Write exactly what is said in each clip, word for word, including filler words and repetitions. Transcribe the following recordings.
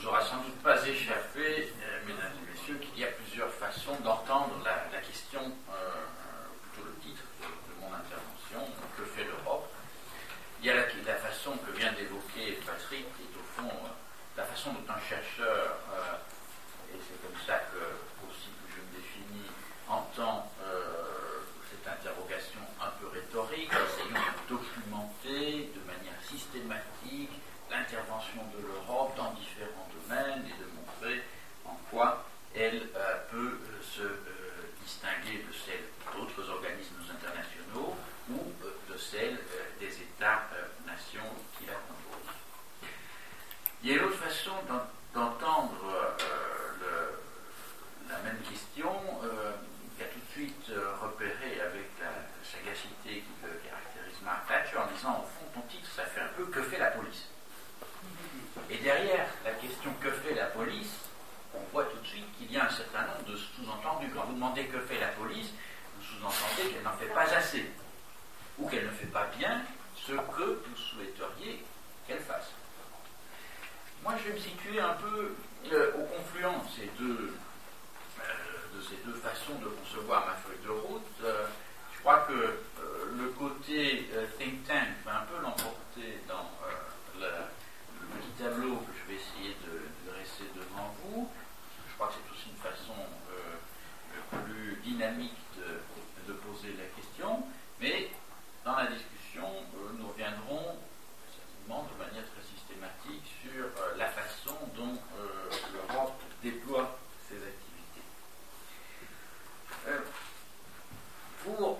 vous aura sans doute pas échappé, euh, mesdames et messieurs, qu'il y a plusieurs façons d'entendre la, la question, euh, plutôt le titre de, de mon intervention, que fait l'Europe. Il y a la, la façon que vient d'évoquer Patrick, qui est au fond euh, la façon dont un chercheur, euh, et c'est comme ça que aussi que je me définis, entend euh, cette interrogation un peu rhétorique, essayons de documenter de manière systématique l'intervention de l'Europe dans différents domaines et de montrer en quoi elle euh, peut euh, se euh, distinguer de celle d'autres organismes internationaux ou euh, de celle euh, des États-nations euh, qui la composent. Il y a une autre façon d'entendre euh, le, la même question euh, qui a tout de suite euh, repéré avec la sagacité qui le caractérise Mark Thatcher en disant au fond ton titre ça fait un peu que fait la police. Et derrière la question que fait la police, on voit tout de suite qu'il y a un certain nombre de sous-entendus. Quand vous demandez que fait la police, vous sous-entendez qu'elle n'en fait pas assez, ou qu'elle ne fait pas bien ce que vous souhaiteriez qu'elle fasse. Moi, je vais me situer un peu euh, au confluent de ces, deux, euh, de ces deux façons de concevoir ma feuille de route. Euh, je crois que euh, le côté euh, think tank va un peu l'emporter dans euh, la le petit tableau que je vais essayer de, de dresser devant vous. Je crois que c'est aussi une façon euh, plus dynamique de, de poser la question, mais dans la discussion, euh, nous reviendrons certainement de manière très systématique sur euh, la façon dont euh, l'Europe déploie ses activités. Euh, pour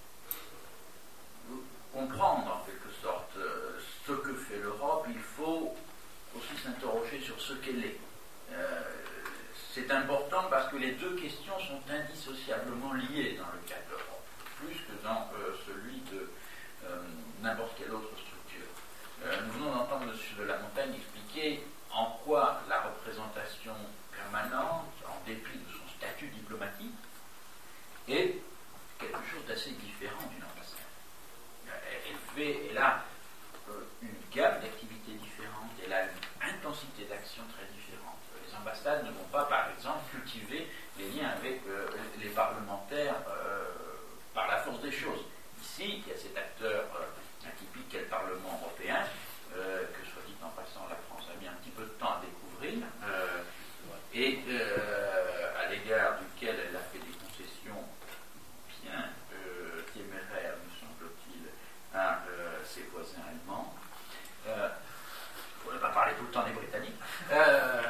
comprendre en quelque sorte euh, ce que fait l'Europe, il faut aussi s'interroger sur ce qu'elle est. Euh, c'est important parce que les deux questions sont indissociablement liées dans le cas de l'Europe, plus que dans euh, celui de euh, n'importe quelle autre structure. Euh, nous venons d'entendre M. de la Montagne expliquer en quoi la représentation permanente, en dépit de son statut diplomatique, est quelque chose d'assez différent d'une ambassade. Elle fait, elle a euh, une gamme d'activités différentes, elle a une intensité d'action très différente. Les ambassades ne vont pas, par exemple, cultiver les liens avec euh, les parlementaires euh, par la force des choses. Ici, il y a cet acteur euh, atypique qu'est le Parlement européen, euh, que soit dit en passant, la France a mis un petit peu de temps à découvrir, euh, et euh, à l'égard duquel elle a fait des concessions bien euh, téméraires, me semble-t-il, à euh, ses voisins allemands. Euh, pour ne pas parler tout le temps des Britanniques. Euh,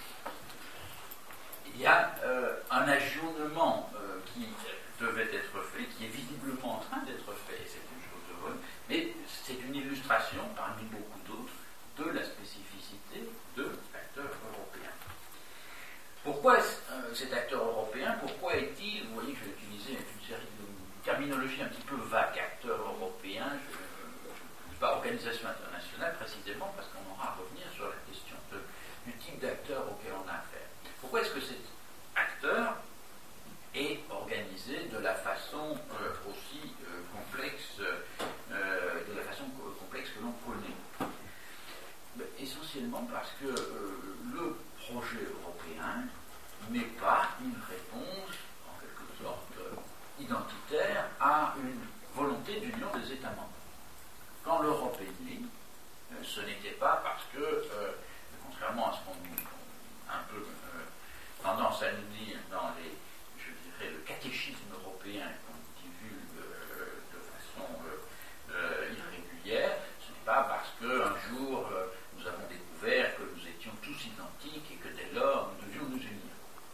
il y a euh, un ajournement euh, qui devait être fait, qui est visiblement en train d'être fait, et c'est une chose de bonne, mais c'est une illustration, parmi beaucoup d'autres, de la spécificité de l'acteur européen. Pourquoi euh, cet acteur européen, pourquoi est-il, vous voyez que je vais utiliser une série de terminologies un petit peu vagues, acteur européen, je ne dis pas organisation internationale précisément parce qu'on aura à revenir sur la question de, du type d'acteur auquel on a affaire. Pourquoi est-ce que cet acteur est organisé de la façon euh, aussi euh, complexe, euh, de la façon complexe que l'on connaît? Ben, essentiellement parce que euh, le projet européen n'est pas une réponse, en quelque sorte, euh, identitaire à une volonté d'union des États membres. Quand l'Europe est née, euh, ce n'était pas parce que, euh, contrairement à ce qu'on a un peu euh, tendance à nous dire dans les, je dirais, le catéchisme européen qu'on divulgue euh, de façon euh, euh, irrégulière, ce n'est pas parce qu'un jour euh, nous avons découvert que nous étions tous identiques et que dès lors nous devions nous unir.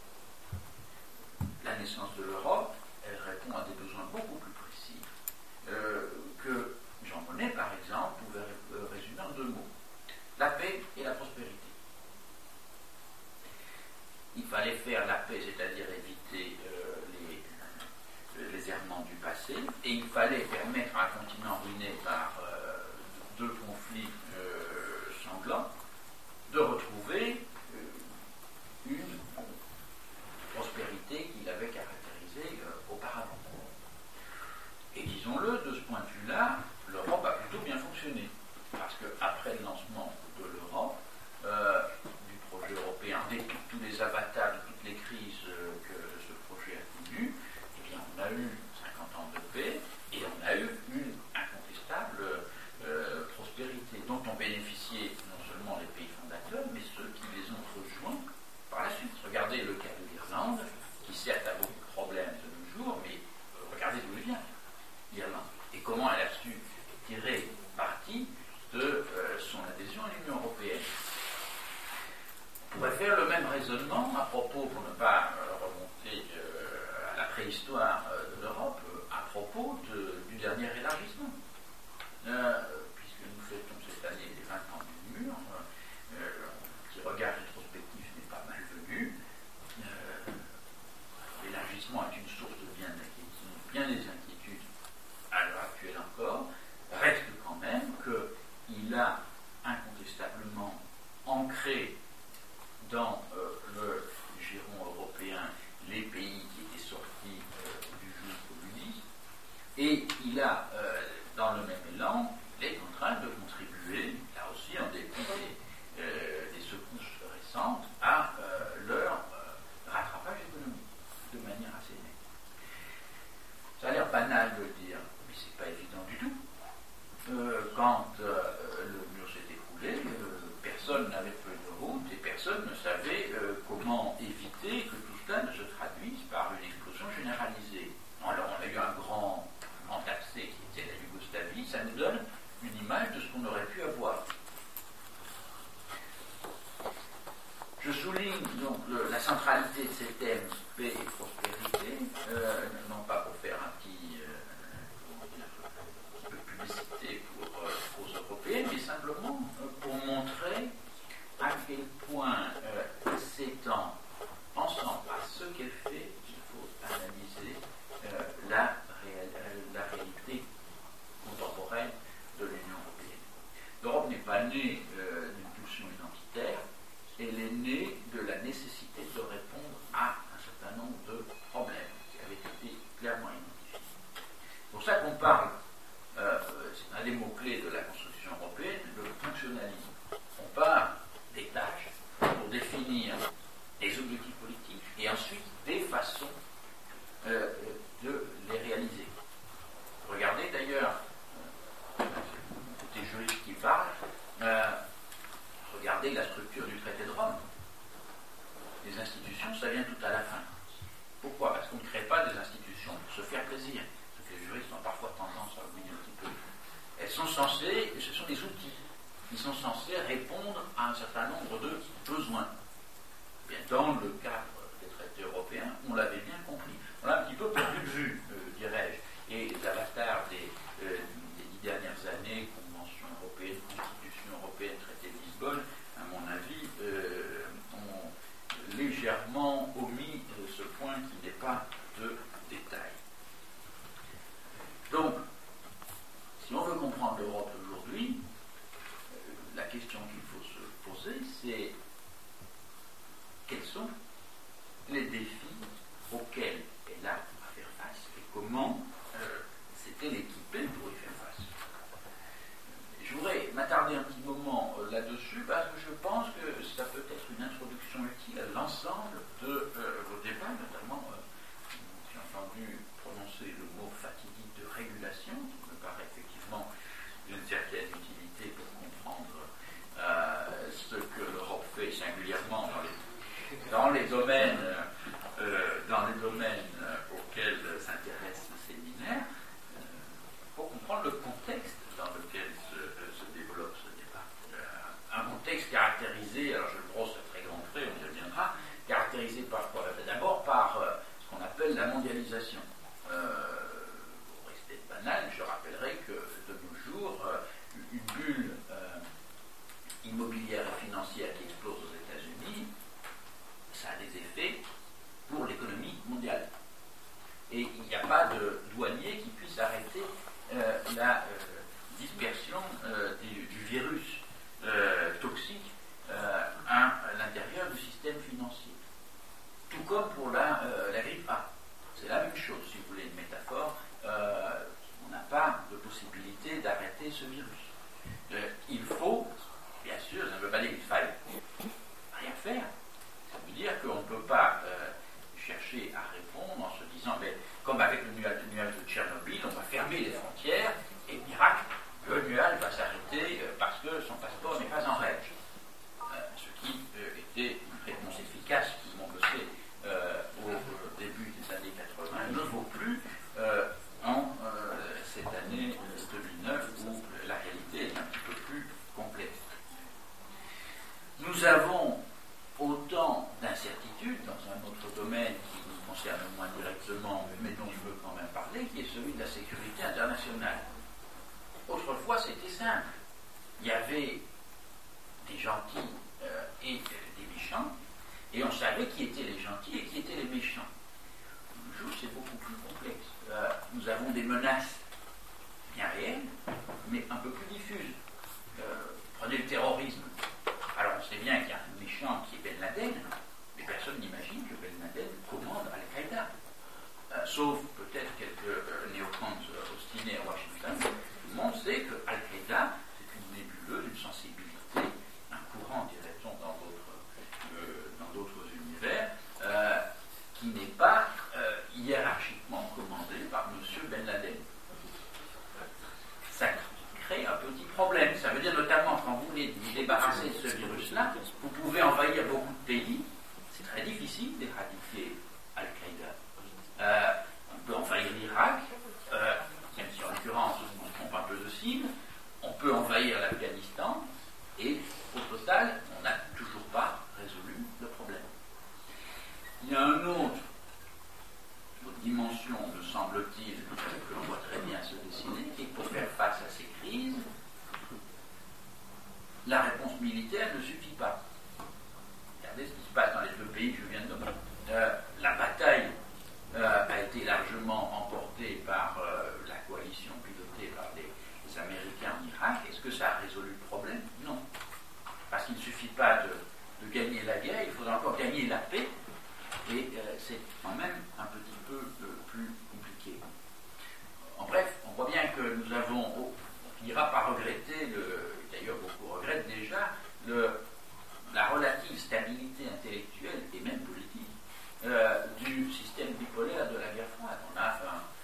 La naissance de l'Europe, elle répond à des besoins beaucoup plus précis euh, que Jean Monnet, par exemple, pouvait résumer en deux mots: la paix et la prospérité. Il fallait faire la paix, c'est-à-dire éviter euh, les, les errements du passé, et il fallait permettre à un continent ruiné par euh, deux conflits euh, sanglants de retrouver euh, une prospérité qu'il avait caractérisée euh, auparavant. Et disons-le, de ce point de vue-là, l'Europe a plutôt bien fonctionné. Parce qu'après le lancement de l'Europe, euh, du projet pourrait faire le même raisonnement à propos, pour ne pas euh, remonter euh, à la préhistoire euh, de l'Europe, euh, à propos de, du dernier élargissement. Euh, puisque nous fêtons cette année les vingt ans du mur, euh, un petit regard rétrospectif n'est pas malvenu. Euh, L'élargissement est une source de bien, bien des inquiétudes à l'heure actuelle encore. Reste quand même qu'il a incontestablement ancré dans euh, le giron européen les pays qui étaient sortis euh, du joug communiste, et il a, euh, dans le même élan, il est en train de contribuer, là aussi en dépit des, euh, des secousses récentes, à euh, leur euh, rattrapage économique, de manière assez nette. Ça a l'air banal de le dire, mais c'est pas évident du tout. Euh, quand euh, le mur s'est écroulé, euh, personne n'avait peu de route et personne ne savait euh, comment éviter que tout cela ne se traduise par une explosion généralisée. Alors on a eu un grand entassé qui était la Yougoslavie, ça nous donne une image de ce qu'on aurait pu avoir. Je souligne donc le, la centralité de ces thèmes paix et prospérité, euh, non pas pour faire un petit euh, peu de publicité pour, euh, aux Européens, mais simplement euh, pour montrer à quel point euh, s'étend ensemble à ce qu'elle fait, il faut analyser euh, la, réal, la réalité contemporaine de l'Union européenne. L'Europe n'est pas née euh, d'une pulsion identitaire, elle est née de la nécessité de répondre à un certain nombre de problèmes qui avaient été clairement identifiés. C'est pour ça qu'on parle, euh, c'est un des mots-clés de la construction européenne, le fonctionnalisme. On parle des tâches pour définir des objectifs politiques et ensuite des façons euh, de les réaliser. Regardez d'ailleurs, euh, c'est des juristes qui parlent, euh, regardez la structure du traité de Rome. Les institutions, ça vient tout à la fin. Pourquoi? Parce qu'on ne crée pas des institutions pour se faire plaisir. Ce que les juristes ont parfois tendance à oublier un petit peu. Elles sont censées, ce sont des outils, qui sont censés répondre à un certain nombre de besoins. Bien, dans le cadre des traités européens, on l'avait bien compris. On l'a un petit peu perdu de vue, euh, dirais-je. Et les avatars des, euh, des dix dernières années, Convention européenne, Constitution européenne, traité de Lisbonne, à mon avis, euh, ont légèrement omis euh, ce point qui n'est pas de détail. Donc, si on veut comprendre l'Europe aujourd'hui, euh, la question qu'il faut se poser, c'est quels sont les défis auxquels elle a à faire face et comment euh, c'était l'équiper pour y faire face. Je voudrais m'attarder un petit moment euh, là-dessus parce que je pense que ça peut être une introduction utile à l'ensemble de euh, vos débats, notamment euh, j'ai entendu prononcer le mot fatidique de régulation, qui me paraît effectivement d'une certaine utilité pour comprendre euh, ce que l'Europe fait singulièrement dans les, dans les domaines, euh, dans les domaines auxquels s'intéresse ce séminaire, euh, pour comprendre le contexte dans lequel se, se développe ce débat. Euh, un contexte caractérisé, alors je le brosse à très grands traits, on y reviendra, caractérisé par quoi? D'abord par euh, ce qu'on appelle la mondialisation. Euh, pour rester banal, je rappellerai que de nos jours, euh, une bulle euh, immobilière et financière qui explose aux États-Unis, ça a des effets pour l'économie mondiale. Et il n'y a pas de douanier qui puisse arrêter euh, la euh, dispersion euh, du, du virus euh, toxique euh, à l'intérieur du système financier. Tout comme pour la, euh, la grippe A. C'est la même chose, si vous voulez une métaphore. Euh, on n'a pas de possibilité d'arrêter ce virus. Euh, il faut, bien sûr, ça ne veut pas dire qu'il faille rien faire. Ça veut dire qu'on ne peut pas euh, chercher à répondre en se disant, mais, comme avec le nuage, le nuage de Tchernobyl, on va fermer les frontières et miracle, le nuage va s'arrêter euh, parce que son passeport n'est pas en règle. Euh, ce qui euh, était une réponse efficace, tout le monde le sait, euh, au euh, début des années quatre-vingts, ne vaut plus euh, en euh, cette année deux mille neuf où la réalité est un petit peu plus complexe. Nous avons au bouleversement, mais dont je veux quand même parler, qui est celui de la sécurité internationale. Autrefois, c'était simple. Il y avait des gentils euh, et euh, des méchants, et on savait qui étaient les gentils et qui étaient les méchants. Aujourd'hui, c'est beaucoup plus complexe. Euh, nous avons des menaces bien réelles, mais un peu plus diffuses. Euh, prenez le terrorisme. Alors, on sait bien qu'il y a un méchant qui est Ben Laden, mais personne n'imagine que Ben Laden commande Al-Qaïda. Euh, sauf peut-être quelques euh, néocons euh, obstinés à Washington. Tout le monde sait que Al-Qaïda, c'est une nébuleuse, une sensibilité, un courant, dirait-on, dans d'autres, euh, dans d'autres univers, euh, qui n'est pas euh, hiérarchiquement commandé par M. Ben Laden. Ça crée un petit problème. Ça veut dire notamment quand vous voulez vous débarrasser de ce virus-là, vous pouvez envahir beaucoup de pays. C'est très difficile d'éradiquer Al-Qaïda. Euh, on peut envahir l'Irak, euh, même si en l'occurrence on se trompe un peu de cible. On peut envahir l'Afghanistan, et au total, on n'a toujours pas résolu le problème. Il y a un autre dimension, me semble-t-il, que l'on voit très bien se dessiner, et pour faire face à ces crises, la réponse militaire ne suffit pas. Regardez ce qui se passe dans les deux pays que je viens de nommer. Euh, la bataille euh, a été largement emportée par euh, la coalition pilotée par les, les Américains en Irak. Est-ce que ça a résolu le problème? Non. Parce qu'il ne suffit pas de, de gagner la guerre, il faudra encore gagner la paix, et euh, c'est quand même un petit peu euh, plus compliqué. En bref, on voit bien que nous avons, oh, on n'ira pas regretter, le, d'ailleurs beaucoup regrettent déjà, le, la relative stabilité intellectuelle et même politique euh, du système bipolaire de la guerre froide. On a un,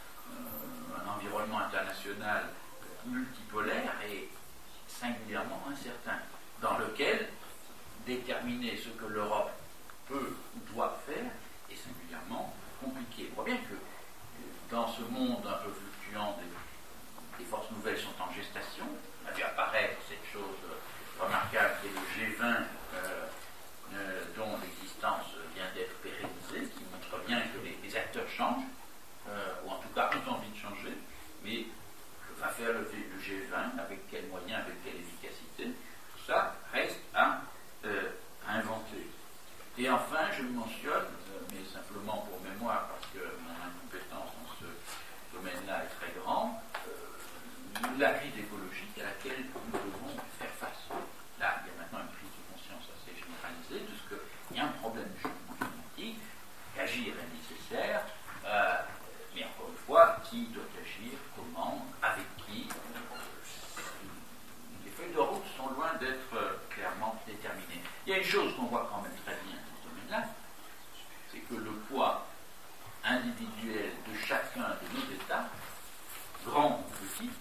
euh, un environnement international multipolaire et singulièrement incertain, dans lequel déterminer ce que l'Europe peut ou doit faire est singulièrement compliqué. On voit bien que dans ce monde un peu fluctuant, des, des forces nouvelles sont en gestation. On a vu apparaître cette chose remarquable qui est le G vingt, euh, euh, dont l'existence vient d'être pérennisée, qui montre bien que les, les acteurs changent, euh, ou en tout cas ont envie de changer, mais que va faire le, le G vingt, avec quels moyens, avec quelle efficacité, tout ça reste à, euh, à inventer. Et enfin, je mentionne, mais simplement pour mémoire, parce que mon incompétence dans ce domaine-là est très grande, euh, la crise écologique à laquelle nous devons faire face. Là, il y a maintenant une prise de conscience assez généralisée de ce qu'il y a un problème de changement climatique, qu'agir est nécessaire, euh, mais encore une fois, qui doit agir, comment, avec qui. Euh, les feuilles de route sont loin d'être euh, clairement déterminées. Il y a une chose qu'on voit quand même très bien dans ce domaine-là, c'est que le poids individuel de chacun de nos États, grand ou petit,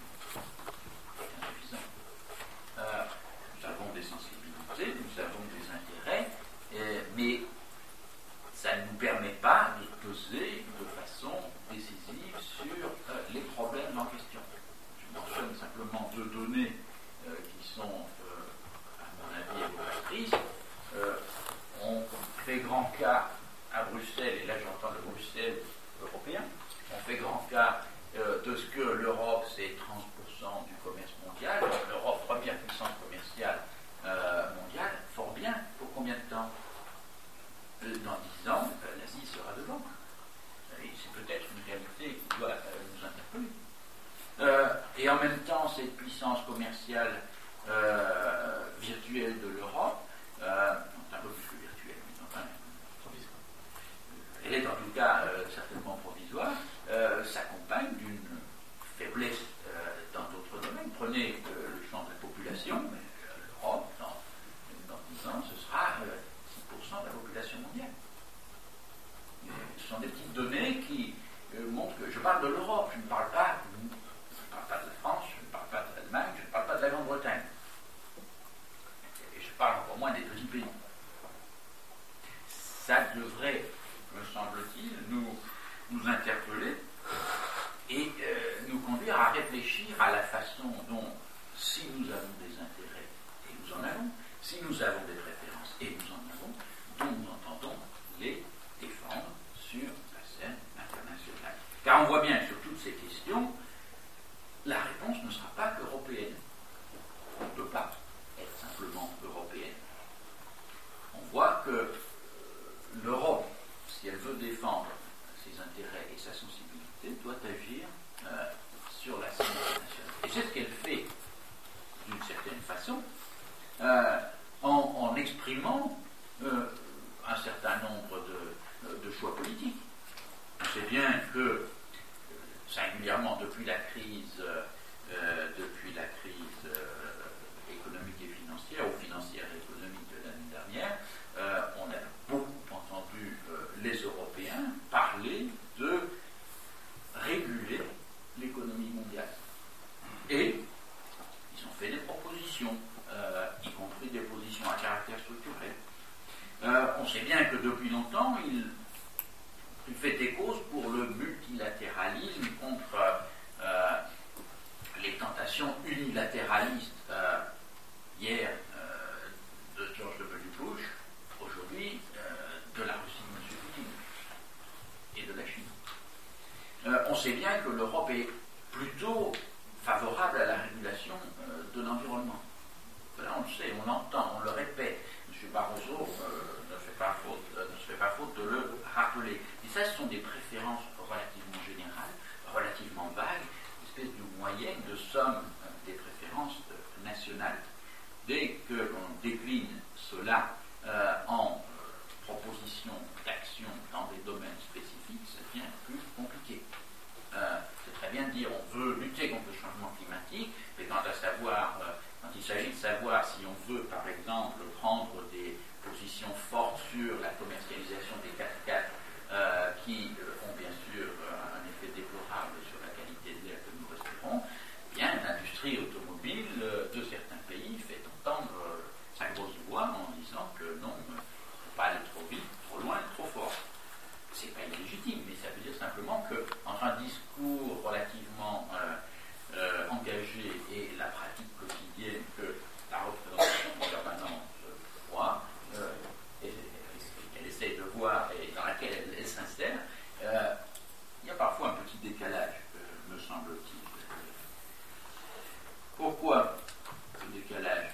est insuffisant. Euh, nous avons des sensibilités, nous avons des intérêts, euh, mais ça ne nous permet pas de peser de façon décisive sur euh, les problèmes en question. Je mentionne simplement deux données euh, qui sont, euh, à mon avis, évocatrices. Euh, on fait grand cas à Bruxelles, et là j'entends le Bruxelles européen, on fait grand cas euh, de ce que l'Europe c'est trente pour cent du commerce mondial, donc l'Europe, première puissance commerciale euh, mondiale, fort bien, pour combien de temps? euh, Dans dix ans, euh, l'Asie sera devant. Et c'est peut-être une réalité qui doit euh, nous interpeller. Euh, et en même temps, cette puissance commerciale euh, virtuelle de l'Europe, euh, un peu plus que virtuelle, mais enfin, elle est en tout cas euh, certainement provisoire, euh, s'accompagne d'une faiblesse euh, dans d'autres domaines. Prenez euh, le champ de la population, euh, l'Europe, dans, dans dix ans, ce sera euh, six pour cent de la population mondiale. Et ce sont des petites données qui euh, montrent que je parle de l'Europe, je ne parle pas, je ne parle pas de la France, je ne parle pas de l'Allemagne, je ne parle pas de la Grande-Bretagne. Et je parle encore moins des petits pays. Ça devrait, me semble-t-il, nous, nous interpeller et euh, nous conduire à réfléchir à la façon dont, si nous avons des intérêts, et nous en avons, si nous avons des préférences, et nous en avons, dont nous entendons les défendre sur la scène internationale. que l'Europe, si elle veut défendre ses intérêts et sa sensibilité, doit agir euh, sur la scène internationale. Et c'est ce qu'elle fait, d'une certaine façon, euh, en, en exprimant euh, un certain nombre de, de choix politiques. On sait bien que, singulièrement depuis la crise, euh, depuis la crise euh, économique et financière, ou financière et économique de l'année dernière, euh, on a beaucoup entendu euh, les Européens parler de réguler l'économie mondiale. Et ils ont fait des propositions, euh, y compris des positions à caractère structurel. Euh, on sait bien que depuis longtemps, il, il fait des causes pour le multilatéralisme contre euh, les tentations unilatéralistes. Euh, hier, euh, de George W. Bush, aujourd'hui, euh, de la Russie de M. Poutine et de la Chine. Euh, on sait bien que l'Europe est plutôt favorable à la régulation euh, de l'environnement. Là, on le sait, on l'entend, on le répète. M. Barroso euh, ne, fait pas faute, euh, ne se fait pas faute de le rappeler. Et ça, ce sont des préférences relativement générales, relativement vagues, une espèce de moyenne, de somme euh, des préférences euh, nationales. Dès qu'on décline cela euh, en euh, propositions d'action dans des domaines spécifiques, ça devient plus compliqué. Euh, c'est très bien de dire on veut lutter contre le changement climatique, mais quant à savoir, euh, quand il s'agit de savoir si on veut, par exemple, prendre des positions fortes sur la commercialisation des quatre-quatre euh, qui euh, ont bien sûr euh, un effet déplorable sur la qualité de l'air que nous respirons, eh bien l'industrie automobile euh, de certains pays fait entendre euh, sa grosse voix en disant que non, il ne faut pas aller trop vite, trop loin, trop fort. C'est pas illégitime, mais ça veut dire simplement qu'entre un discours relativement euh, euh, engagé et la pratique quotidienne que la représentation en permanence voit, euh, et, et, qu'elle essaie de voir et dans laquelle elle, elle s'insère, euh, il y a parfois un petit décalage, euh, me semble-t-il. Pourquoi ce décalage?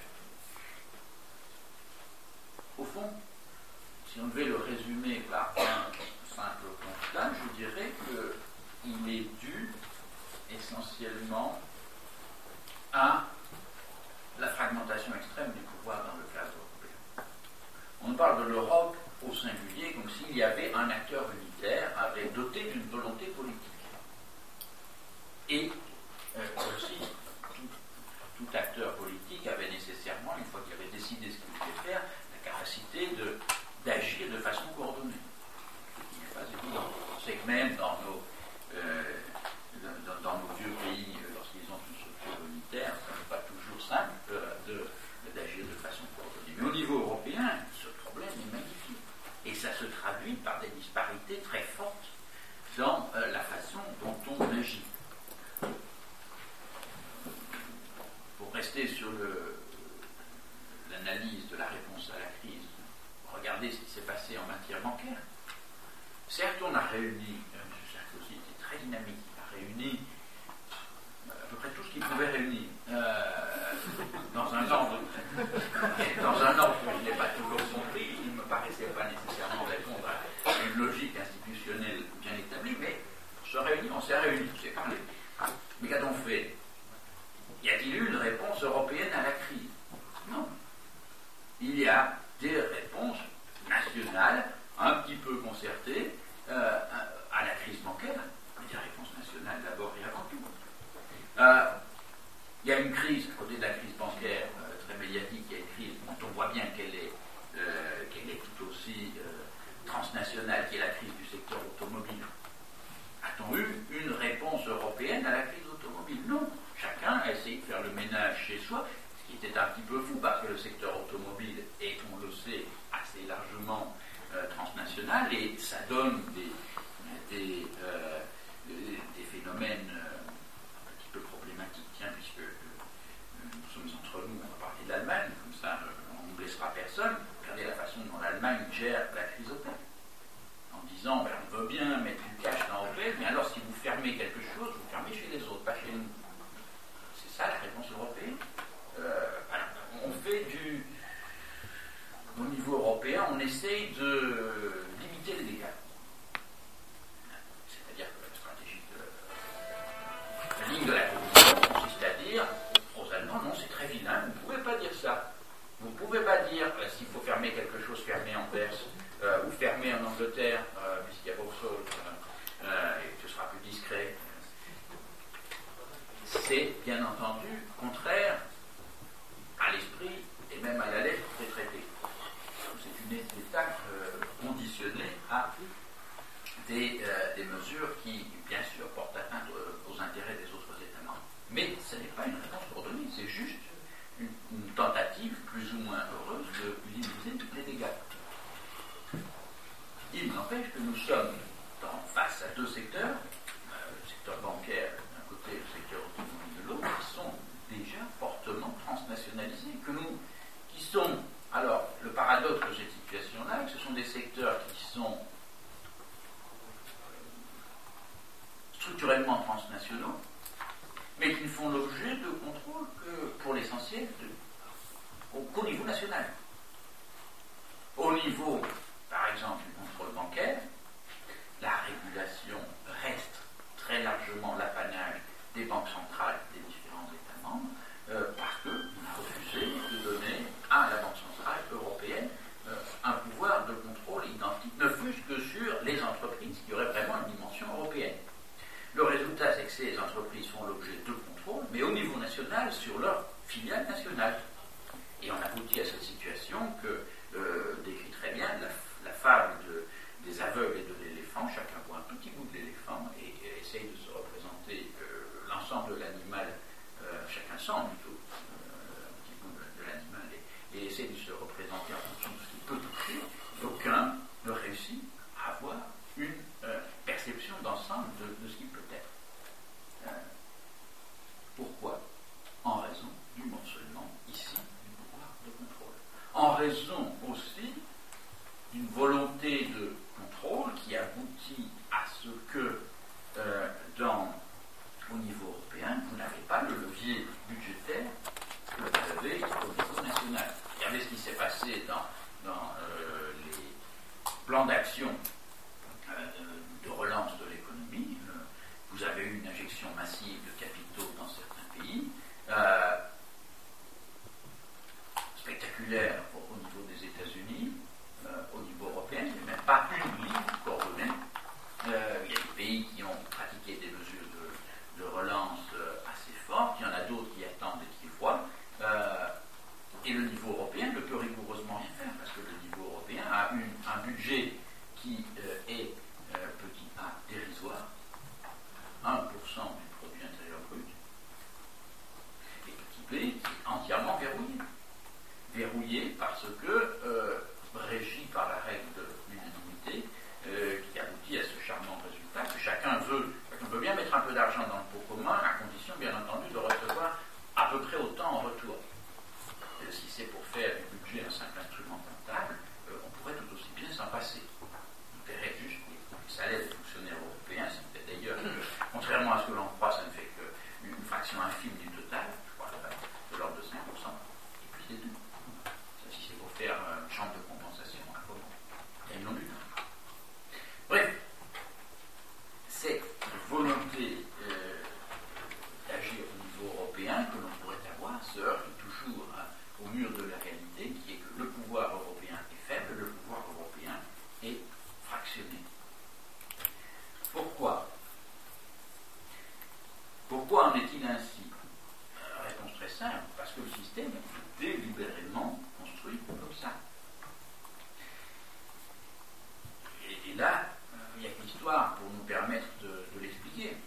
Au fond, si on devait le résumer par un simple constat, je dirais qu'il est dû essentiellement à la fragmentation extrême du pouvoir dans le cadre européen. On parle de l'Europe au singulier comme s'il y avait un acteur unitaire avec, doté d'une volonté politique. Et euh, aussi, tout, tout acteur politique avait nécessairement, une fois qu'il avait décidé ce qu'il voulait faire, la capacité de, d'agir de façon coordonnée. Ce qui n'est pas évident. On sait que même dans nos, euh, dans, dans nos vieux pays, lorsqu'ils ont une structure unitaire, ce n'est pas toujours simple euh, de, d'agir de façon coordonnée. Mais au niveau européen, ce problème est magnifique. Et ça se traduit par des disparités très fortes dans euh, la façon dont on agit. Pour rester sur le, l'analyse de la réponse à la crise, regardez ce qui s'est passé en matière bancaire. Certes, on a réuni, euh, M. Sarkozy était très dynamique, il a réuni euh, à peu près tout ce qu'il pouvait réunir, euh, dans un ordre, dans un ordre que je n'ai pas toujours compris, il ne me paraissait pas nécessairement répondre à une logique institutionnelle bien établie, mais on se réunit, on s'est réunis, on s'est parlé. Mais qu'a-t-on fait? Y a-t-il eu une réponse européenne à la crise? Non. Il y a des réponses nationales, un petit peu concertées, euh, à la crise bancaire, mais des réponses nationales d'abord et avant tout. Euh, il y a une crise, à côté de la crise bancaire, euh, très médiatique, il y a une crise dont on voit bien qu'elle est, euh, qu'elle est tout aussi euh, transnationale, qui est la crise du secteur automobile. A-t-on eu une réponse européenne à la crise automobile? Non. Chacun a essayé de faire le ménage chez soi, ce qui était un petit peu fou, parce que le secteur automobile est, on le sait, assez largement euh, transnational, et ça donne des, des, euh, des phénomènes euh, un petit peu problématiques. Tiens, puisque euh, nous sommes entre nous, on va parler de l'Allemagne, comme ça euh, on ne blessera personne. Regardez la façon dont l'Allemagne gère la crise Opel, en disant, ben, on veut bien mettre du cash dans Opel, mais alors si vous fermez quelque chose, vous fermez chez les autres, pas chez nous. C'est ça la réponse européenne. Euh, alors, on fait du... Au niveau européen, on essaye de limiter les dégâts. C'est-à-dire que la stratégie de la ligne de la Commission consiste à dire aux Allemands, non, c'est très vilain, vous ne pouvez pas dire ça. Vous ne pouvez pas dire, euh, s'il faut fermer quelque chose, fermer en Perse, euh, ou fermer en Angleterre, euh, puisqu'il y a Vauxhall, euh, euh, et que ce sera plus discret. C'est, bien entendu, contraire à l'esprit et même à la lettre des traités. C'est une aide d'État euh, conditionnée à des, euh, des mesures qui, bien sûr, portent atteinte aux, aux intérêts des autres États membres. Mais ce n'est pas une réponse coordonnée, c'est juste une, une tentative plus ou moins heureuse de limiter les dégâts. Il n'empêche que nous sommes dans, face à deux secteurs, euh, le secteur bancaire d'un côté et le secteur automobile de l'autre, qui sont déjà fortement transnationalisés, que nous, qui sont, alors le paradoxe de cette situation-là, ce sont des secteurs qui sont structurellement transnationaux, mais qui ne font l'objet de contrôles que, pour l'essentiel, au, qu'au niveau national. Au niveau, par exemple, du contrôle bancaire, la régulation reste très largement l'apanage des banques centrales des différents États membres, euh, parce qu'on a refusé de donner à la Banque centrale européenne euh, un pouvoir de contrôle identique, ne fût-ce que sur les entreprises qui auraient vraiment une dimension européenne. Le résultat, c'est que ces entreprises font l'objet de contrôle, mais au niveau national, sur leur filiale nationale. Et on aboutit à cette situation que euh, décrit très bien la, la fable de, des aveugles et de l'éléphant. Chacun voit un petit bout de l'éléphant et, et essaye de se représenter euh, l'ensemble de l'animal, euh, chacun sent plutôt euh, un petit bout de, de l'animal et, et essaye de se représenter en fonction de ce qu'il peut toucher. Aucun ne réussit à avoir une euh, perception d'ensemble de, de ce qu'il peut être. Euh, pourquoi? En raison du morcellement ici du pouvoir de contrôle. En raison aussi d'une volonté de contrôle qui aboutit à ce que euh, dans, au niveau européen, vous n'avez pas le levier budgétaire que vous avez au niveau national. Regardez ce qui s'est passé dans, dans euh, les plans d'action euh, de relance de l'économie. Euh, vous avez eu une injection massive de capitaux dans certains pays. Euh, spectaculaire au, au niveau des États-Unis, euh, au niveau européen, il n'y a même pas une ligne coordonnée. Euh, il y a des pays qui ont pratiqué des mesures de, de relance euh, assez fortes, il y en a d'autres qui attendent et qui voient. Euh, et le niveau européen ne peut rigoureusement rien faire, parce que le niveau européen a une, un budget qui euh, est, euh, petit a, dérisoire, un pour cent du produit intérieur brut, et petit b, qui est entièrement verrouillé. Verrouillé parce que, euh, régi par la règle de l'unanimité, euh, qui aboutit à ce charmant résultat, que chacun veut, chacun veut bien mettre un peu d'argent dans le pot commun, à condition, bien entendu, de recevoir à peu près autant en retour. Et si c'est pour faire du budget un simple instrument comptable, euh, on pourrait tout aussi bien s'en passer. On paierait juste les salaires des fonctionnaires européens, c'est d'ailleurs, contrairement à ce que l'on croit, ça ne fait qu'une fraction infime du total, je crois, de l'ordre de cinq pour cent, et puis c'est tout. Ça, si c'est pour faire une chambre de compensation, à comment il y a une lutte. Bref, cette volonté euh, d'agir au niveau européen que l'on pourrait avoir se heurte toujours hein, au mur de la réalité, qui est que le pouvoir européen est faible, le pouvoir européen est fractionné. Pourquoi? Pourquoi en est-il ainsi? euh, Réponse très simple, parce que le système est délibérément construit comme ça. Et, et là, euh, il y a une histoire pour nous permettre de, de l'expliquer.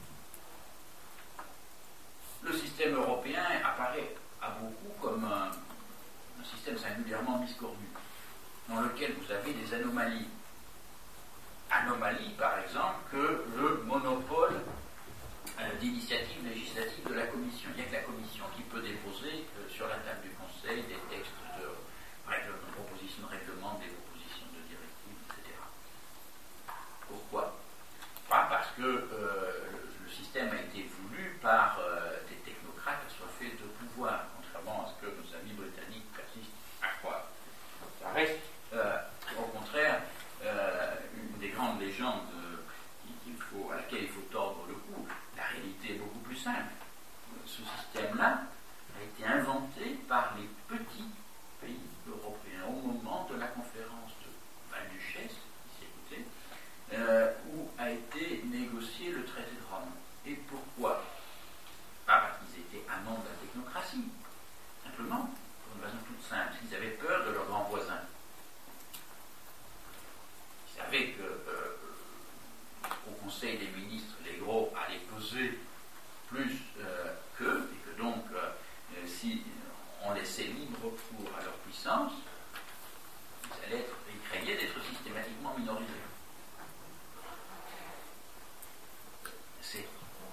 Le système européen apparaît à beaucoup comme un, un système singulièrement discordu, dans lequel vous avez des anomalies. Anomalies, par exemple, que le monopole euh, d'initiative législative de la Commission. Il n'y a que la Commission qui peut déposer euh, sur la table du Conseil des textes de, règle, de propositions de règlement, des propositions de directives, et cetera. Pourquoi? Pas parce que euh, le, le système a été voulu par euh, des technocrates assoiffés de pouvoir, contrairement à ce que nos amis britanniques persistent à croire. Ça reste euh,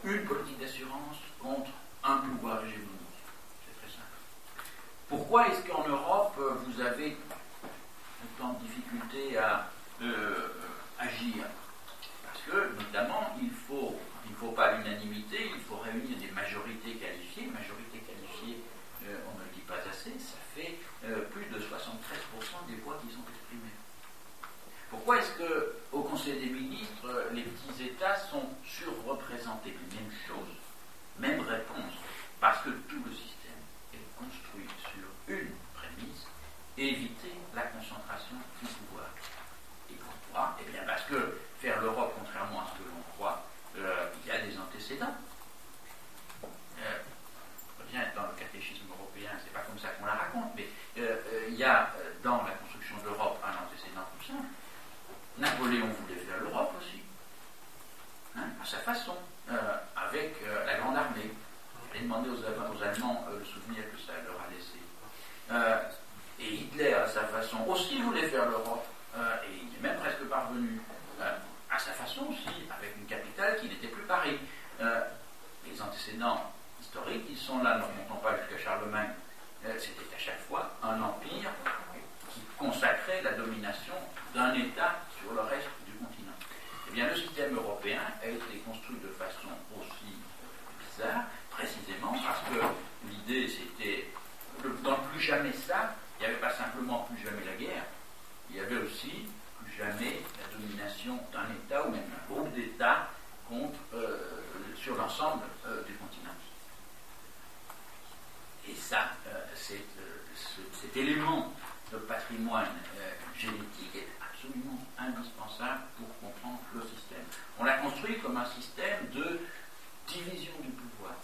une politique d'assurance contre un pouvoir hégémonique. C'est très simple. Pourquoi est-ce qu'en Europe, vous avez autant de difficultés à euh, agir? Parce que, notamment, il faut, il ne faut pas l'unanimité, il faut réunir des majorités qualifiées. Majorité qualifiée, euh, on ne le dit pas assez, ça fait euh, plus de soixante-treize pour cent des voix qui sont exprimées. Pourquoi est-ce qu'au Conseil des ministres, les petits États sont surreprésentés? Même chose, même réponse. Parce que tout le système est construit sur une prémisse: éviter la concentration du pouvoir. Et pourquoi? Eh bien parce que faire l'Europe, contrairement à ce que l'on croit, euh, il y a des antécédents. Euh, bien, dans le catéchisme européen, c'est pas comme ça qu'on la raconte, mais euh, euh, il y a euh, dans la construction de l'Europe un antécédent tout simple. Napoléon voulait faire l'Europe aussi, hein, à sa façon, euh, avec euh, la grande armée. Il a demandé aux, aux Allemands euh, le souvenir que ça leur a laissé. Euh, et Hitler, à sa façon, aussi voulait faire l'Europe, euh, et il est même presque parvenu, euh, à sa façon aussi, avec une capitale qui n'était plus Paris. Euh, les antécédents historiques, ils sont là, ne remontons pas jusqu'à Charlemagne. Euh, c'était à chaque fois un empire qui consacrait la domination d'un État sur le reste du continent. Eh bien, le système européen a été construit de façon aussi bizarre, précisément parce que l'idée c'était, dans le plus jamais ça, il n'y avait pas simplement plus jamais la guerre, il y avait aussi plus jamais la domination d'un État ou même un groupe d'États contre, euh, sur l'ensemble euh, du continent. Et ça, euh, c'est, euh, ce, cet élément de patrimoine euh, génétique est absolument indispensable pour comprendre le système. On l'a construit comme un système de division du pouvoir,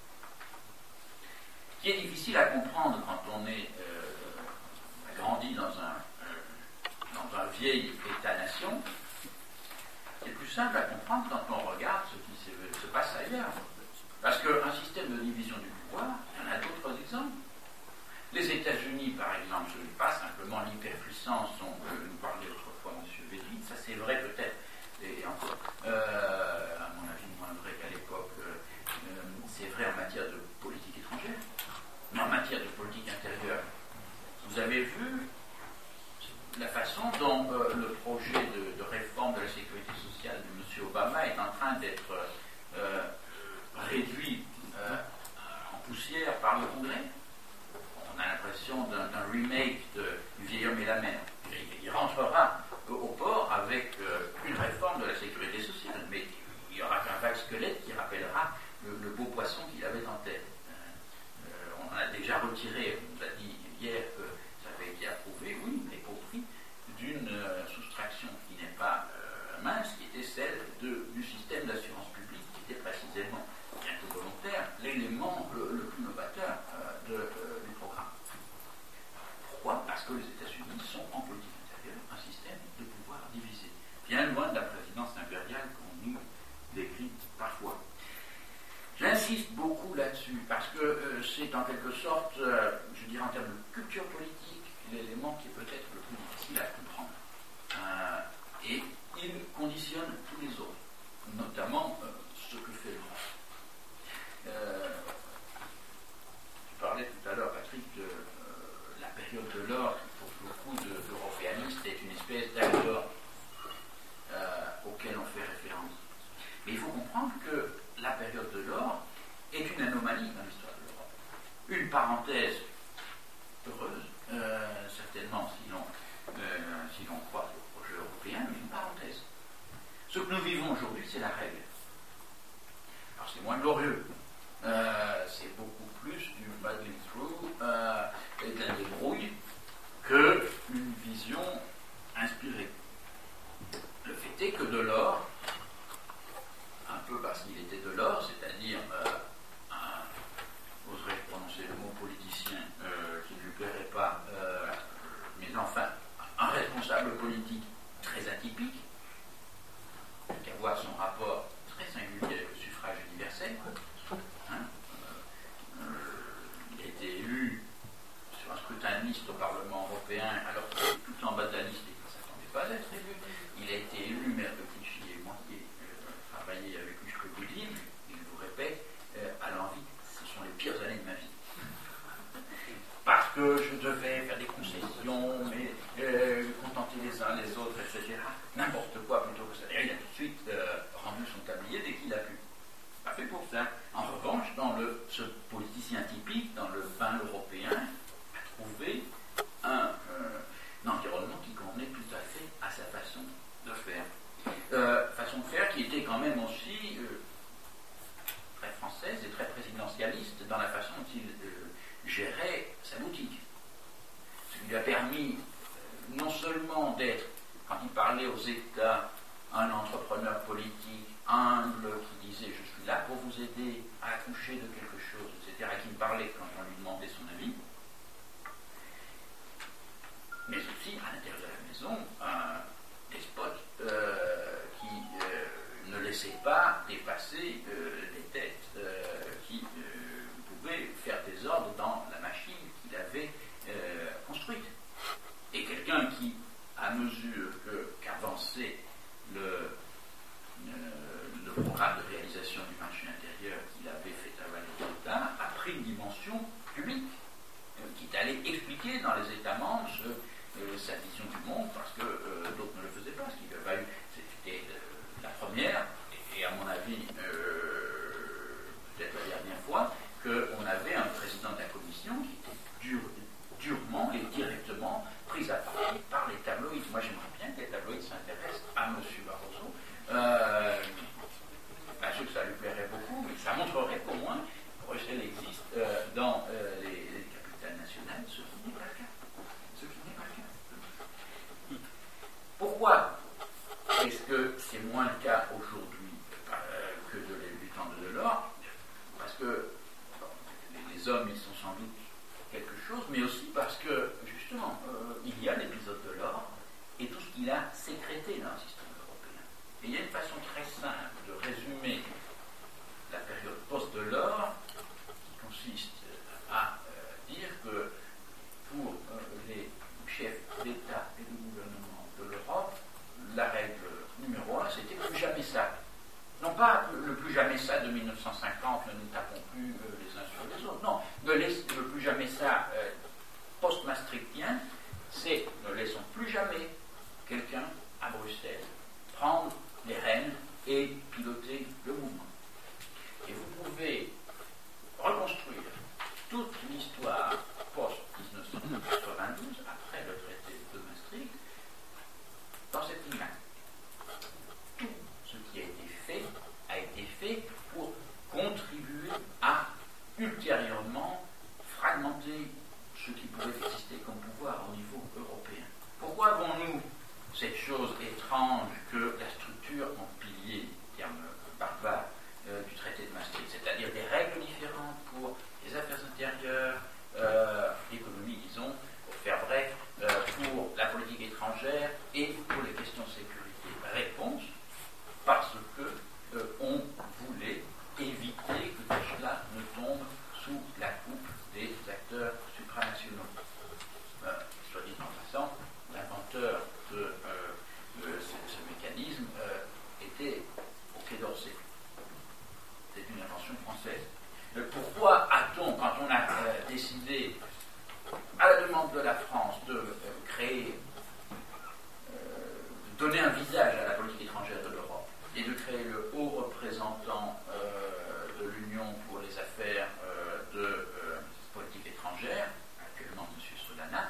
qui est difficile à comprendre quand on est euh, grandi dans un, euh, dans un vieil État-nation. C'est plus simple à comprendre quand on regarde ce qui se, se passe ailleurs. Parce qu'un système de division du pouvoir, il y en a d'autres exemples. Les États-Unis, par exemple, ce n'est pas simplement l'hyperpuissance dont euh, nous parlait autrefois M. Védrine, ça c'est vrai peut-être, et encore, euh, à mon avis moins vrai qu'à l'époque, euh, euh, c'est vrai en matière de politique étrangère, mais en matière de politique intérieure. Vous avez vu la façon dont euh, le projet de, de réforme de la sécurité sociale de M. Obama est en train d'être euh, réduit euh, en poussière par le Congrès. On a l'impression d'un, d'un remake de, du vieil homme et la mer. Il, il rentrera au, au port avec euh, une réforme de la sécurité sociale, mais il y aura qu'un vague squelette qui rappellera le, le beau poisson qu'il avait en tête. Euh, on en a déjà retiré, on nous a dit hier que ça avait été approuvé, oui, mais au prix d'une euh, soustraction qui n'est pas euh, mince, qui était celle de, du système d'assurance publique, qui était précisément, bien que volontaire, l'élément le, le plus novateur euh, de, euh, du programme. Pourquoi? Parce que les États-Unis sont en politique intérieure un système de pouvoir divisé, bien loin de la présidence impériale qu'on nous décrit parfois. J'insiste beaucoup là-dessus parce que euh, c'est en quelque sorte, euh, je dirais en termes de culture politique, l'élément qui est peut-être le plus difficile à comprendre. Euh, et il conditionne tous les autres, notamment euh, ce que fait l'Europe. Euh, tu parlais tout à l'heure, Patrick, de euh, la période de l'or, qui pour beaucoup de, d'européanistes est une espèce d'âge d'or euh, auquel on fait référence. Mais il faut comprendre que la période de l'or est une anomalie dans l'histoire de l'Europe. Une parenthèse heureuse, euh, certainement si l'on, euh, si l'on croit au projet européen, mais une parenthèse. Ce que nous vivons aujourd'hui, c'est la règle. Alors c'est moins glorieux. Euh, c'est beaucoup plus du muddling through euh, et de la débrouille qu'une vision inspirée. Le fait est que Delors, un peu parce qu'il était Delors, c'est-à-dire euh, un, oserais-je prononcer le mot politicien euh, qui ne lui plairait pas, euh, mais enfin, un responsable politique très atypique, qui a voir son rapport très singulier avec le suffrage universel. Hein, euh, euh, il a été élu sur un scrutin de liste au Parlement européen, alors qu'il était tout en bas de la liste et qu'il ne s'attendait pas à être élu. Il a été élu maire de Clichy et Moitié, euh, travaillé avec Hugues Godin, il vous d'autre, et cetera. N'importe quoi plutôt que ça. Et il a tout de suite euh, rendu son tablier dès qu'il a pu. Pas fait pour ça. En revanche, dans le, ce politicien typique, dans le bain européen, a trouvé un, euh, un environnement qui convenait tout à fait à sa façon de faire. Euh, façon de faire qui était quand même aussi euh, très française et très présidentialiste dans la façon dont il euh, gérait sa boutique. Ce qui lui a permis euh, non seulement d'être, quand il parlait aux États, un entrepreneur politique humble qui disait « je suis là pour vous aider à accoucher de quelque chose », et cetera, qui me parlait quand on lui demandait son avis, mais aussi à l'intérieur de la maison, un despote euh, qui euh, ne laissait pas dépasser euh, les têtes euh, qui euh, pouvaient faire des ordres dans la machine qu'il avait euh, construite. Et quelqu'un qui, à mesure que, qu'avançait le, euh, le programme de réalisation du marché intérieur qu'il avait fait avaler aux États, a pris une dimension publique, euh, qui est allé expliquer dans les États membres ce, euh, sa vision du monde, parce que euh, d'autres ne le faisaient pas. Ce qu'il avait eu, c'était euh, la première, et, et à mon avis, euh, peut-être la dernière fois, qu'on avait un président de la Commission qui était dur, durement et directement pris à partie par les tabloïds. Moi, j'aimerais bien que les tabloïds s'intéressent à M. Barroso. Euh, bien sûr que ça lui plairait beaucoup, mais ça montrerait qu'au moins Bruxelles existe euh, dans euh, les, les capitales nationales, ce qui n'est pas le cas. Ce qui n'est pas le cas. Pourquoi est-ce que c'est moins le cas aujourd'hui euh, que de, du temps de Delors? Parce que bon, les, les hommes, ils sont sans doute quelque chose, mais aussi parce que, justement, euh, il y a l'épisode de l'or et tout ce qu'il a sécrété dans le système européen. Et il y a une façon très simple de résumer la période post-Delors qui consiste à euh, dire que pour euh, les chefs d'État et de gouvernement de l'Europe, la règle numéro un, c'était plus jamais ça. Non pas le plus jamais ça de mille neuf cent cinquante, ne nous tapons plus euh, les uns sur les autres. Non, ne laisse, le plus jamais ça euh, post-maastrichtien, c'est ne laissons plus jamais quelqu'un à Bruxelles prendre les rênes et piloter le mouvement. Et vous pouvez reconstruire toute l'histoire post-dix-neuf cent quatre-vingt-douze, après le traité de Maastricht, dans cette image. Tout ce qui a été fait a été fait pour contribuer à ultérieurement fragmenter ce qui pouvait exister comme pouvoir au niveau européen. Pourquoi avons-nous cette chose étrange que la structure en pilier, terme barbare, euh, du traité de Maastricht, c'est-à-dire des règles différentes pour les affaires intérieures, euh, l'économie, disons, pour faire bref, euh, pour la politique étrangère et pour les questions de sécurité? Réponse, parce que euh, on voulait éviter que tout cela ne tombe sous la coupe des acteurs supranationaux. Euh, soit dit en passant, l'inventeur de, euh, de ce, ce mécanisme euh, était au Quai d'Orsay. C'est une invention française. Euh, pourquoi a-t-on, quand on a euh, décidé, à la demande de la France, de euh, créer, euh, de donner un visage à la politique étrangère de l'Europe et de créer le haut représentant euh, de l'Union pour les affaires euh, de euh, politique étrangère, actuellement M. Solana,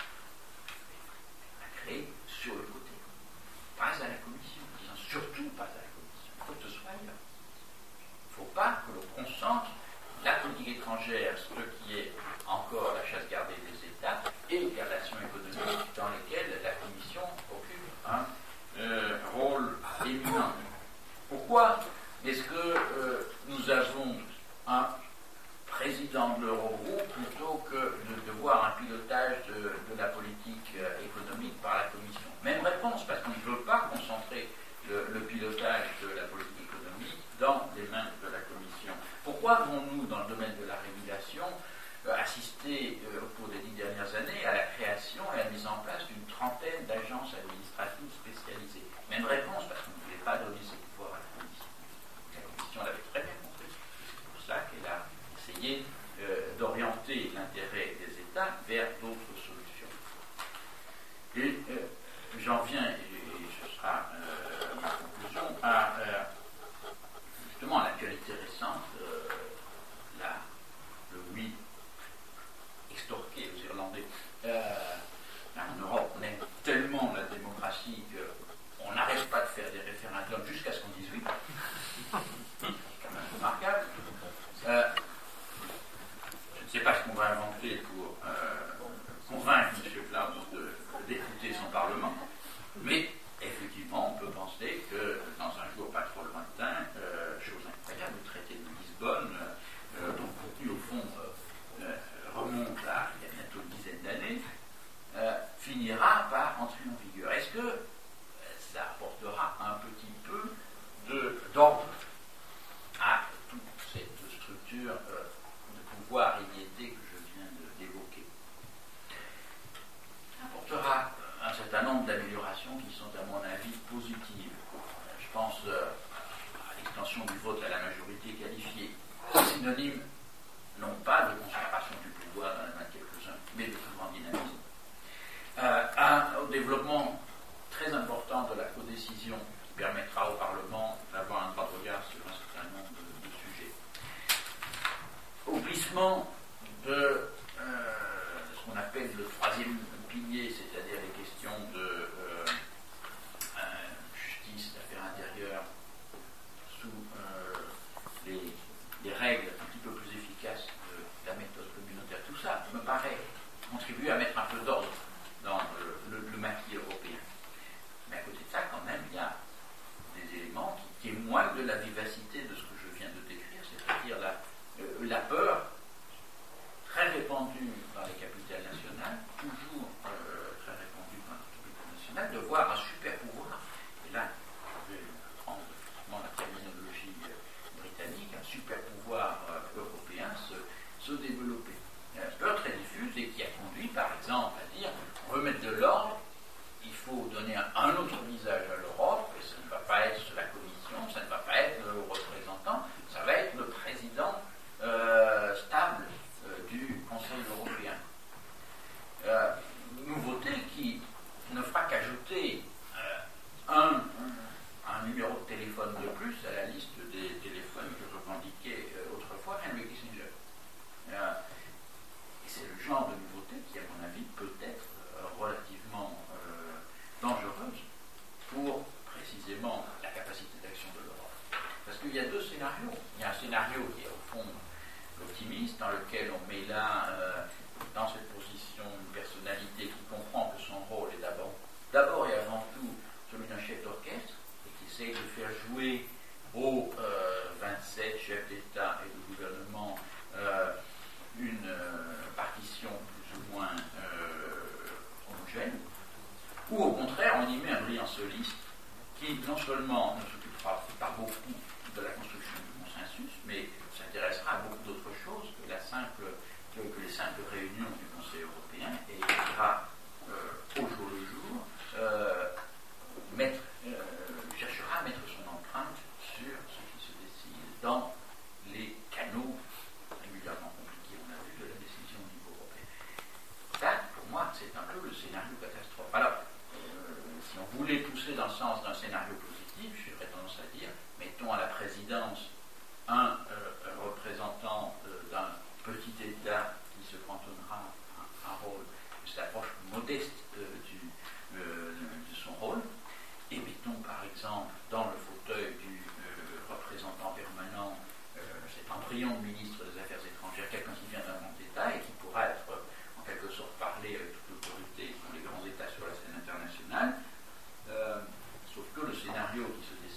a créé sur le côté, pas à la Commission, disons surtout pas à la Commission, il faut que ce soit ailleurs. Il ne faut pas que l'on concentre la politique étrangère, ce qui est encore la chasse gardée des États, et les relations économiques dans lesquelles la Commission occupe un euh, rôle éminent. Pourquoi est-ce que euh, nous avons un président de l'Eurogroupe plutôt que de, de voir un pilotage de, de la politique euh, économique par la Commission? Même réponse, parce qu'on ne veut pas concentrer le, le pilotage de la politique économique dans les mains de la Commission. Pourquoi avons-nous, dans le domaine de la régulation, euh, assisté euh, au cours des dix dernières années à la création et à la mise en place d'une trentaine d'agences administratives spécialisées? Même réponse, parce qu'on ne voulait pas donner ces pouvoirs à la Commission. La Commission l'avait très bien compris. C'est pour ça qu'elle a essayé euh, d'orienter l'intérêt des États vers d'autres solutions. Et euh, sera euh, ma conclusion, à euh, justement l'actualité récente, euh, la, le oui extorqué aux Irlandais. Euh, en Europe, on aime tellement la démocratie qu'on n'arrête pas de faire des référendums jusqu'à ce qu'on dise oui. C'est quand même remarquable. Euh, je ne sais pas ce qu'on va inventer pour euh, convaincre M. Klaus de, d'écouter son Parlement, mais effectivement, on peut penser que dans un jour pas trop lointain, euh, chose incroyable, le traité de Lisbonne, euh, dont le contenu, au fond, euh, euh, remonte à il y a bientôt une dizaine d'années, euh, finira par entrer en vigueur. Est-ce que euh, ça apportera un petit peu de, d'ordre à toute cette structure euh, de pouvoir illimité que je viens de, d'évoquer? Ça apportera un certain nombre d'améliorations qui sont, à mon avis, positives. Je pense euh, à l'extension du vote à la majorité qualifiée, synonyme non pas de concentration du pouvoir dans les mains de quelques-uns, mais de plus grand dynamisme. Euh, à, au développement très important de la codécision qui permettra au Parlement d'avoir un droit de regard sur un certain nombre de, de sujets. Au glissement de euh, ce qu'on appelle le troisième pilier, c'est-à-dire les questions de euh, euh, justice, d'affaires intérieures, sous euh, les, les règles un petit peu plus efficaces de la méthode communautaire. Tout ça me paraît contribuer à mettre un peu d'ordre dans le, le, le maquis européen. Mais à côté de ça, quand même, il y a des éléments qui témoignent de la vivacité de ce que je viens de décrire, c'est-à-dire la, euh, la peur très répandue dans les capitales nationales, toujours euh, très répandue dans les capitales nationales, de voir un super pouvoir, et là, je vais prendre effectivement la terminologie euh, britannique, un super pouvoir euh, européen se, se développer. Il y a une peur très diffuse et qui a conduit, par exemple, à dire on veut mettre de l'ordre, il faut donner un, un autre visage à l'Europe, et ça ne va pas être la Commission, ça ne va pas être le représentant, ça va être le président euh, stable euh, du Conseil européen. Euh, nouveauté qui ne fera qu'ajouter euh, un, un, un numéro de téléphone de plus à la liste des téléphones que revendiquait euh, autrefois Henry Kissinger. Euh, et c'est le genre de nouveauté qui, à mon avis, peut être euh, relativement euh, dangereuse pour précisément la capacité d'action de l'Europe. Parce qu'il y a deux scénarios. Il y a un scénario qui est au fond optimiste, dans lequel on met là, euh, dans cette position, une personnalité qui comprend que son rôle est d'abord, d'abord et avant tout celui d'un chef d'orchestre, et qui essaye de faire jouer aux euh, vingt-sept chefs d'État et de gouvernement euh, une euh, partition plus ou moins euh, homogène, ou au contraire, on y met un brillant soliste qui non seulement ne s'occupera pas beaucoup de la construction du consensus, mais s'intéressera à beaucoup d'autres choses que, la simple, que, que les simples réunions du Conseil européen et ira euh, au jour le jour euh, mettre, euh, cherchera à mettre son empreinte sur ce qui se décide dans les canaux régulièrement compliqués, on a vu, de la décision au niveau européen. Ça, pour moi, c'est un peu le scénario catastrophe. Alors, euh, si on voulait pousser dans le sens d'un scénario positif, j'aurais tendance à dire, mettons à la présidence un euh, représentant euh, d'un petit État qui se cantonnera à un rôle de cette approche modeste euh, du, euh, de son rôle, et mettons par exemple dans le fauteuil du euh, représentant permanent euh, cet embryon de ministre des Affaires étrangères, quelqu'un qui vient d'un grand État et qui pourra être en quelque sorte parlé avec toute l'autorité dans les grands États sur la scène internationale, euh, sauf que le scénario qui se